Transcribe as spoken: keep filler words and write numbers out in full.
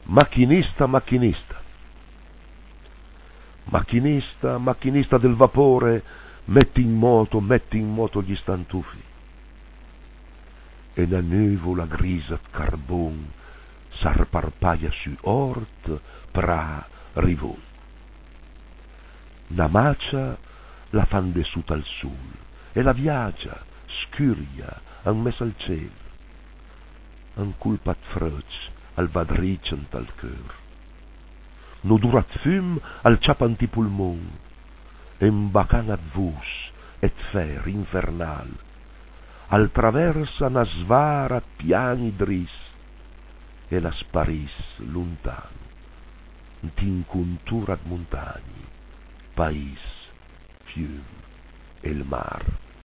Macchinista, macchinista. Macchinista, macchinista del vapore, metti in moto, metti in moto gli stantufi. E la nuvola grisa carbon s'arparpaia su ort, pra, rivon. Na macia la fan dessuta al sul, e la viagia, scuria, en mes al ciel. Un culpat frăci al vadricent al cœur. No durat fum al ciapanti pulmon, en bacanat vus et fer infernal, al traversa na svara piani dris, e la sparis luntan, t'inconturat montagni, pais, fium, el mar.